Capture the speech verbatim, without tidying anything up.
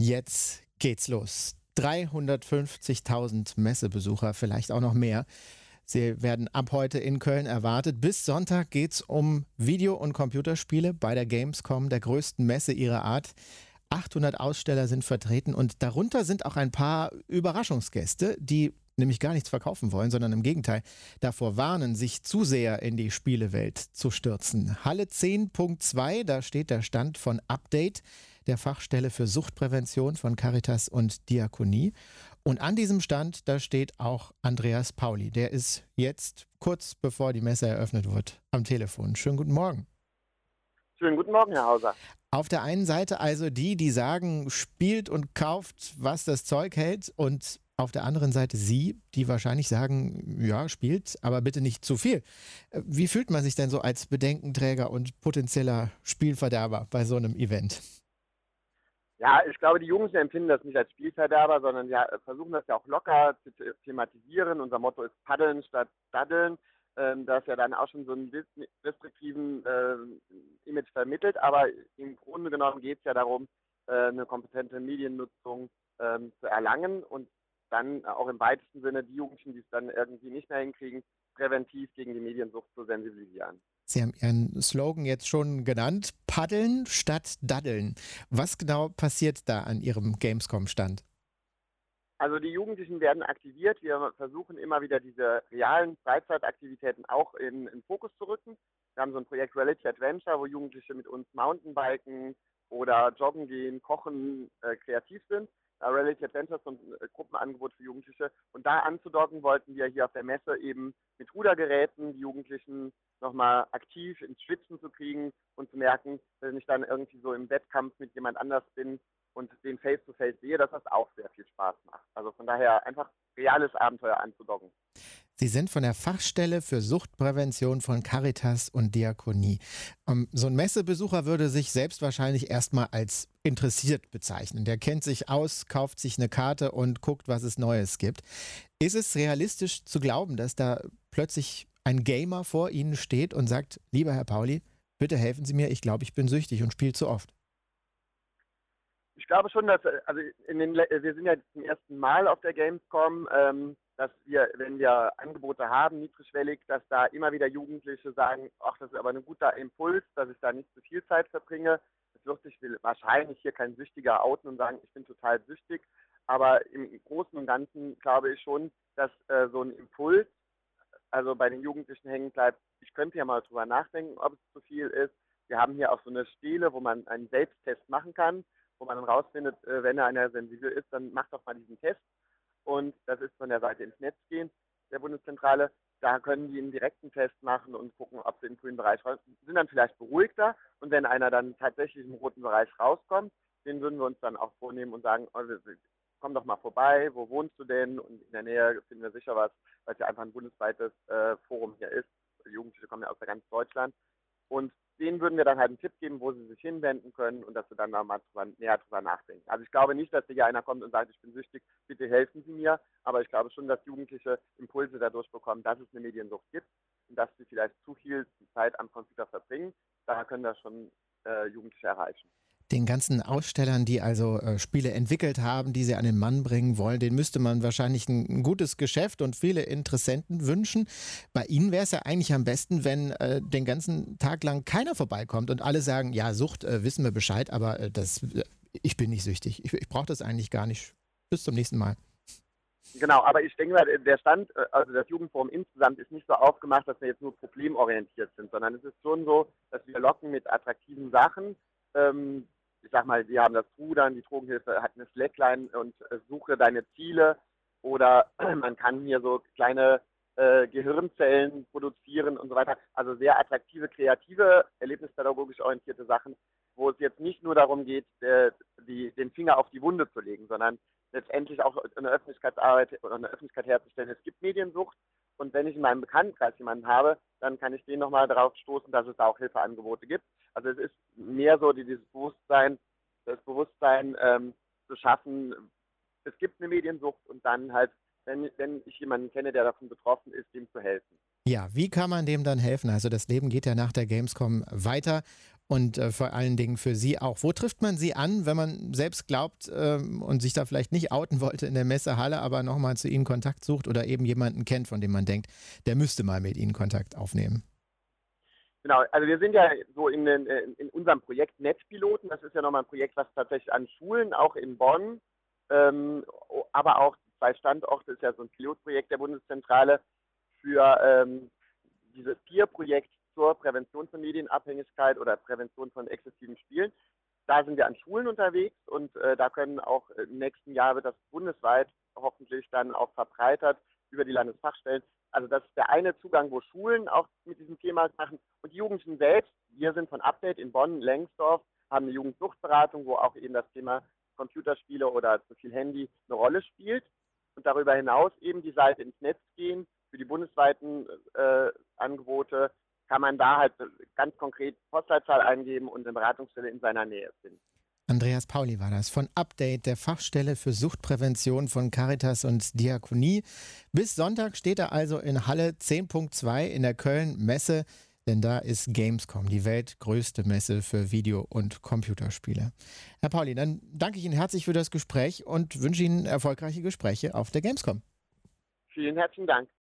Jetzt geht's los. dreihundertfünfzigtausend Messebesucher, vielleicht auch noch mehr. Sie werden ab heute in Köln erwartet. Bis Sonntag geht's um Video- und Computerspiele bei der Gamescom, der größten Messe ihrer Art. achthundert Aussteller sind vertreten und darunter sind auch ein paar Überraschungsgäste, die nämlich gar nichts verkaufen wollen, sondern im Gegenteil davor warnen, sich zu sehr in die Spielewelt zu stürzen. Halle zehn Punkt zwei, da steht der Stand von Update, der Fachstelle für Suchtprävention von Caritas und Diakonie. Und an diesem Stand, da steht auch Andreas Pauli. Der ist jetzt, kurz bevor die Messe eröffnet wird, am Telefon. Schönen guten Morgen. Schönen guten Morgen, Herr Hauser. Auf der einen Seite also die, die sagen, spielt und kauft, was das Zeug hält, und auf der anderen Seite Sie, die wahrscheinlich sagen, ja, spielt, aber bitte nicht zu viel. Wie fühlt man sich denn so als Bedenkenträger und potenzieller Spielverderber bei so einem Event? Ja, ich glaube, die Jungs empfinden das nicht als Spielverderber, sondern ja, versuchen das ja auch locker zu the- thematisieren. Unser Motto ist Paddeln statt Daddeln. Ähm, das ja dann auch schon so einen res- restriktiven äh, Image vermittelt. Aber im Grunde genommen geht es ja darum, äh, eine kompetente Mediennutzung ähm, zu erlangen und dann auch im weitesten Sinne die Jugendlichen, die es dann irgendwie nicht mehr hinkriegen, präventiv gegen die Mediensucht zu sensibilisieren. Sie haben Ihren Slogan jetzt schon genannt, Paddeln statt Daddeln. Was genau passiert da an Ihrem Gamescom-Stand? Also die Jugendlichen werden aktiviert. Wir versuchen immer wieder diese realen Freizeitaktivitäten auch in, in Fokus zu rücken. Wir haben so ein Projekt Reality Adventure, wo Jugendliche mit uns Mountainbiken oder joggen gehen, kochen, äh, kreativ sind. Äh, Reality Adventure ist so ein äh, Gruppenangebot für Jugendliche. Und da anzudocken wollten wir hier auf der Messe eben mit Rudergeräten die Jugendlichen nochmal aktiv ins Schwitzen zu kriegen und zu merken, wenn ich dann irgendwie so im Wettkampf mit jemand anders bin, und den Face-to-Face sehe, dass das auch sehr viel Spaß macht. Also von daher einfach reales Abenteuer anzudocken. Sie sind von der Fachstelle für Suchtprävention von Caritas und Diakonie. Ähm, so ein Messebesucher würde sich selbst wahrscheinlich erstmal als interessiert bezeichnen. Der kennt sich aus, kauft sich eine Karte und guckt, was es Neues gibt. Ist es realistisch zu glauben, dass da plötzlich ein Gamer vor Ihnen steht und sagt, lieber Herr Pauli, bitte helfen Sie mir, ich glaube, ich bin süchtig und spiele zu oft? Ich glaube schon, dass, äh, also in den, Le- wir sind ja zum ersten Mal auf der Gamescom, ähm, dass wir, wenn wir Angebote haben, niedrigschwellig, dass da immer wieder Jugendliche sagen, ach, das ist aber ein guter Impuls, dass ich da nicht zu viel Zeit verbringe. Es wird sich will- wahrscheinlich hier kein Süchtiger outen und sagen, ich bin total süchtig. Aber im Großen und Ganzen glaube ich schon, dass äh, so ein Impuls, also bei den Jugendlichen hängen bleibt, ich könnte ja mal drüber nachdenken, ob es zu viel ist. Wir haben hier auch so eine Stele, wo man einen Selbsttest machen kann, wo man dann rausfindet, äh, wenn einer sensibel ist, dann macht doch mal diesen Test. Und das ist von der Seite ins Netz gehen, der Bundeszentrale. Da können die einen direkten Test machen und gucken, ob sie im grünen Bereich raus sind, dann vielleicht beruhigter. Und wenn einer dann tatsächlich im roten Bereich rauskommt, den würden wir uns dann auch vornehmen und sagen, oh, komm doch mal vorbei, wo wohnst du denn? Und in der Nähe finden wir sicher was, weil es ja einfach ein bundesweites äh, Forum hier ist. Die Jugendliche kommen ja aus ganz Deutschland. Und denen würden wir dann halt einen Tipp geben, wo sie sich hinwenden können und dass sie dann da mal drüber, näher drüber nachdenken. Also ich glaube nicht, dass hier einer kommt und sagt, ich bin süchtig, bitte helfen Sie mir. Aber ich glaube schon, dass Jugendliche Impulse dadurch bekommen, dass es eine Mediensucht gibt und dass sie vielleicht zu viel Zeit am Computer verbringen. Da können wir schon äh, Jugendliche erreichen. Den ganzen Ausstellern, die also äh, Spiele entwickelt haben, die sie an den Mann bringen wollen, denen müsste man wahrscheinlich ein, ein gutes Geschäft und viele Interessenten wünschen. Bei Ihnen wäre es ja eigentlich am besten, wenn äh, den ganzen Tag lang keiner vorbeikommt und alle sagen, ja, Sucht, äh, wissen wir Bescheid, aber äh, das, äh, ich bin nicht süchtig. Ich, ich brauche das eigentlich gar nicht. Bis zum nächsten Mal. Genau, aber ich denke mal, der Stand, äh, also das Jugendforum insgesamt ist nicht so aufgemacht, dass wir jetzt nur problemorientiert sind, sondern es ist schon so, dass wir locken mit attraktiven Sachen. Ähm, ich sag mal, wir haben das Rudern, die Drogenhilfe hat eine Slackline und äh, suche deine Ziele, oder man kann hier so kleine äh, Gehirnzellen produzieren und so weiter. Also sehr attraktive, kreative, erlebnispädagogisch orientierte Sachen, wo es jetzt nicht nur darum geht, äh, die, den Finger auf die Wunde zu legen, sondern letztendlich auch eine Öffentlichkeitsarbeit oder eine Öffentlichkeit herzustellen. Es gibt Mediensucht, und wenn ich in meinem Bekanntenkreis jemanden habe, dann kann ich den nochmal darauf stoßen, dass es da auch Hilfeangebote gibt. Also es ist mehr so dieses Bewusstsein, das Bewusstsein ähm, zu schaffen, es gibt eine Mediensucht, und dann halt, wenn, wenn ich jemanden kenne, der davon betroffen ist, dem zu helfen. Ja, wie kann man dem dann helfen? Also das Leben geht ja nach der Gamescom weiter und äh, vor allen Dingen für Sie auch. Wo trifft man Sie an, wenn man selbst glaubt ähm, und sich da vielleicht nicht outen wollte in der Messehalle, aber nochmal zu Ihnen Kontakt sucht oder eben jemanden kennt, von dem man denkt, der müsste mal mit Ihnen Kontakt aufnehmen? Genau, also wir sind ja so in, den, in unserem Projekt Netzpiloten. Das ist ja nochmal ein Projekt, was tatsächlich an Schulen, auch in Bonn, ähm, aber auch zwei Standorte, ist ja so ein Pilotprojekt der Bundeszentrale für ähm, dieses Peer-Projekt zur Prävention von Medienabhängigkeit oder Prävention von exzessiven Spielen. Da sind wir an Schulen unterwegs und äh, da können auch im nächsten Jahr wird das bundesweit hoffentlich dann auch verbreitert über die Landesfachstellen. Also das ist der eine Zugang, wo Schulen auch mit diesem Thema machen und die Jugendlichen selbst. Wir sind von Update in Bonn, Lengsdorf, haben eine Jugendsuchtberatung, wo auch eben das Thema Computerspiele oder zu viel Handy eine Rolle spielt. Und darüber hinaus eben die Seite ins Netz gehen. Für die bundesweiten äh, Angebote kann man da halt ganz konkret Postleitzahl eingeben und eine Beratungsstelle in seiner Nähe finden. Andreas Pauli war das von Update, der Fachstelle für Suchtprävention von Caritas und Diakonie. Bis Sonntag steht er also in Halle zehn Punkt zwei in der Köln-Messe, denn da ist Gamescom, die weltgrößte Messe für Video- und Computerspiele. Herr Pauli, dann danke ich Ihnen herzlich für das Gespräch und wünsche Ihnen erfolgreiche Gespräche auf der Gamescom. Vielen herzlichen Dank.